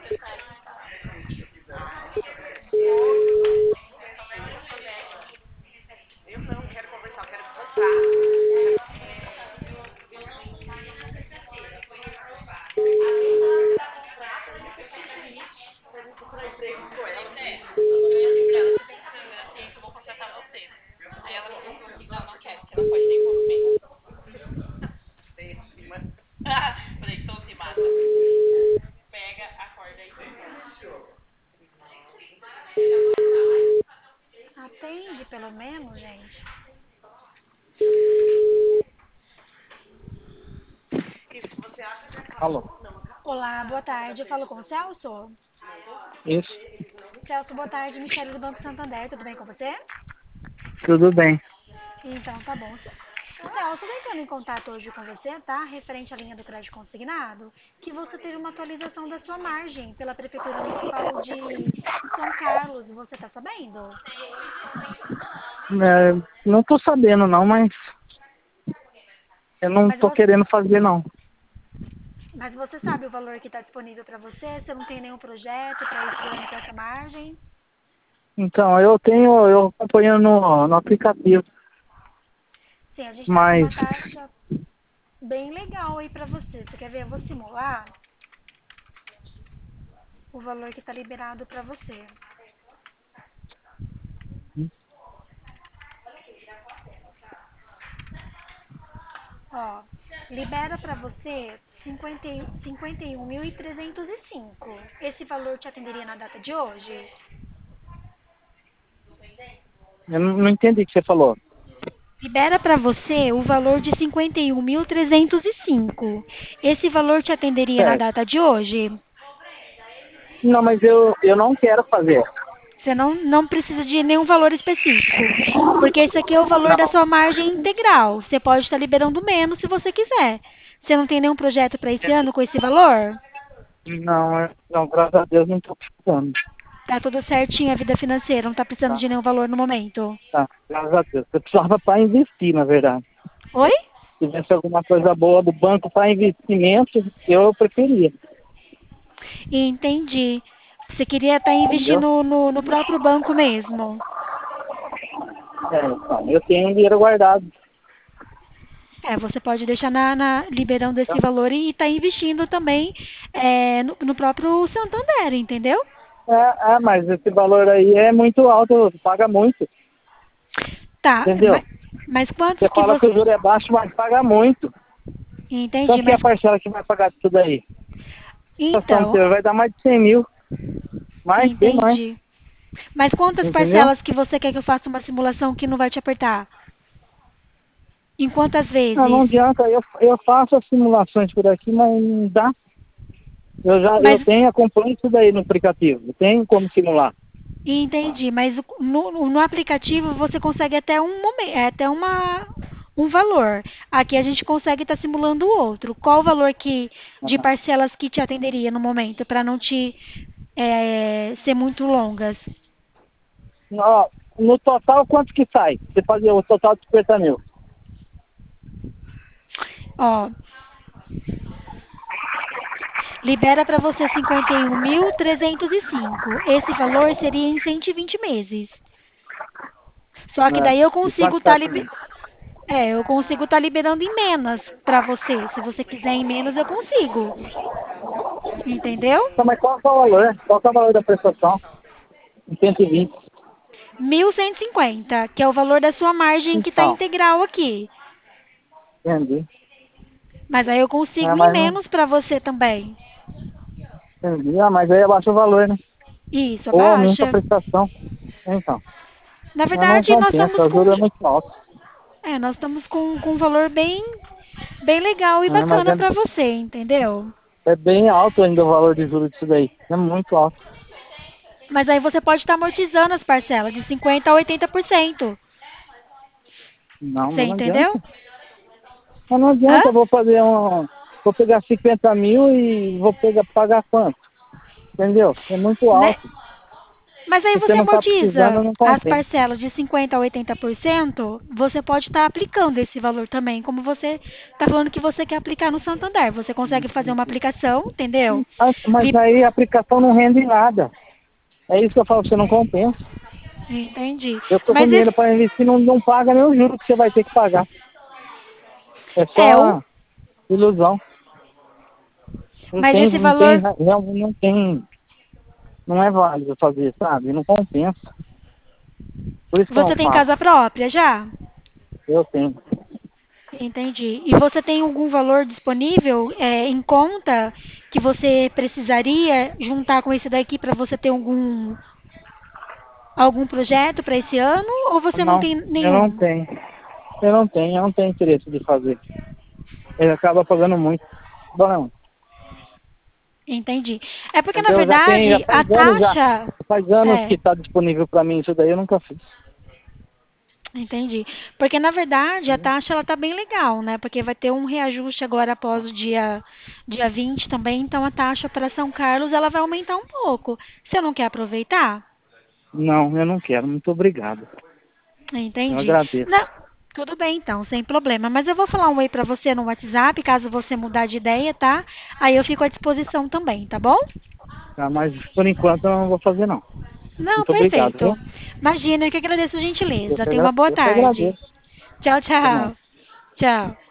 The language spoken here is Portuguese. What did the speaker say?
Eu não quero conversar, eu quero comprar. Procurar emprego com ela. Você tem câmera, assim, que eu vou contratar você. Aí ela colocou aqui que ela não quer, porque ela pode ter envolvimento. Péssima. Falei, então se mata. Pega, acorda aí. Atende, pelo menos, gente. Isso que você acha que Alô, acabou? Não, acabou. Olá, boa tarde. Eu falo com o Celso. isso, Celso, boa tarde. Michele do Banco Santander. Tudo bem com você? tudo bem. Então, tá bom. Celso, eu tô entrando em contato hoje com você, tá? Referente à linha do crédito consignado, que você teve uma atualização da sua margem pela Prefeitura Municipal de São Carlos. Você tá sabendo? É, não tô sabendo não, mas eu não Mas tô você, querendo fazer não. mas você sabe o valor que está disponível para você? Você não tem nenhum projeto para esse ano com essa margem? Então, eu acompanhando no aplicativo, Sim, a gente está com mas uma taxa bem legal aí para você. Você quer ver? Eu vou simular o valor que está liberado para você. Ó, libera para você 51.305. Esse valor te atenderia na data de hoje? eu não entendi o que você falou. Libera para você o valor de 51.305. Esse valor te atenderia na Certo. data de hoje? Não, mas eu não quero fazer. Você não precisa de nenhum valor específico, porque esse aqui é o valor da Não, sua margem integral. Você pode estar liberando menos se você quiser. Você não tem nenhum projeto para esse ano com esse valor? não, graças a Deus não tô precisando. Tá tudo certinho a vida financeira, não tá precisando Tá, de nenhum valor no momento. tá, graças a Deus. Eu precisava para investir, na verdade. Oi? Se tivesse alguma coisa boa do banco para investimento, eu preferia, Entendi. Você queria estar entendeu? investindo no próprio banco mesmo. Então, eu tenho dinheiro guardado. É, você pode deixar liberando esse Tá? valor e estar investindo também no próprio Santander, entendeu? Mas esse valor aí é muito alto, paga muito, Tá, entendeu? mas quantos Você que fala você. que o juro é baixo, mas paga muito. Entendi, Quanto que é mas a parcela que vai pagar disso daí? A situação então, teu vai dar mais de 100 mil, bem mais, entendi. Mas quantas entendeu? parcelas que você quer que eu faça uma simulação que não vai te apertar? Em quantas Não vezes? adianta, eu faço as simulações por aqui, mas não dá. Eu Mas tenho, acompanho isso daí no aplicativo, eu tenho como simular. entendi, mas no aplicativo você consegue até um momento, até um valor. Aqui a gente consegue estar simulando o outro. Qual o valor de Ah, parcelas que te atenderia no momento para não te ser muito longas? ó, no total, quanto que sai? Você fazia o total de 50 mil. Ó, libera para você 51.305. Esse valor seria em 120 meses. Só que Né? daí eu E consigo quanto tá estar aqui? eu consigo estar liberando em menos para você. Se você quiser em menos, eu consigo. Entendeu? Então, mas qual que é o valor? Qual que é o valor da prestação? 120. 1.150, que é o valor da sua margem que está Então, integral aqui. entendi. Mas aí eu consigo em Mas não menos para você também. entendi. Mas aí abaixa o valor, né? Isso, Ou aumenta a abaixa. prestação. Então, Na não verdade, compensa, o juro é muito alto. nós estamos com um valor bem legal e Né? Mas bacana para você, entendeu? é bem alto ainda o valor de juros disso daí. É muito alto. Mas aí você pode estar amortizando as parcelas de 50% a 80%. Não, Você mas não entendeu? adianta. Mas não Hã? adianta, eu vou fazer um. Vou pegar 50 mil e vou pagar quanto? Entendeu? É muito Né? alto. Mas aí Se você você não está precisando, amortiza não as compensa. parcelas de 50% a 80%, você pode estar aplicando esse valor também, como você está falando que você quer aplicar no Santander. Você consegue fazer uma aplicação, entendeu? Mas aí a aplicação não rende nada. É isso que eu falo, você não compensa. Entendi. Eu tô com Mas dinheiro para investir, não paga nem o juro que você vai ter que pagar. É é o, só ilusão. mas esse Não tem, valor realmente não tem, não é válido fazer, sabe? Não compensa. Por isso que eu você não tem faço. casa própria já? Eu tenho. Entendi. E você tem algum valor disponível em conta que você precisaria juntar com esse daqui para você ter algum projeto para esse ano ou você não Não, tem eu não nenhum? tenho. Eu não tenho interesse de fazer. Ele acaba pagando muito. Bom, não. Entendi. É porque na Entendeu? Já verdade a taxa faz anos que é, está disponível para mim isso daí, eu nunca fiz. entendi. Porque na verdade a taxa ela tá bem legal, né? Porque vai ter um reajuste agora após o dia 20 também, então a taxa para São Carlos ela vai aumentar um pouco. Você não quer aproveitar? Não, eu não quero. Muito obrigado. Eu Entendi. agradeço. Não, tudo bem então, sem problema. Mas eu vou falar um oi pra você no WhatsApp, caso você mudar de ideia, tá? Aí eu fico à disposição também, tá bom? Tá? Mas por enquanto eu não vou fazer não. Não, Muito obrigado, perfeito. viu? Imagina, eu que agradeço a Eu gentileza. que Tenha uma boa eu que tarde. agradeço. Tchau, Até mais. tchau. Tchau.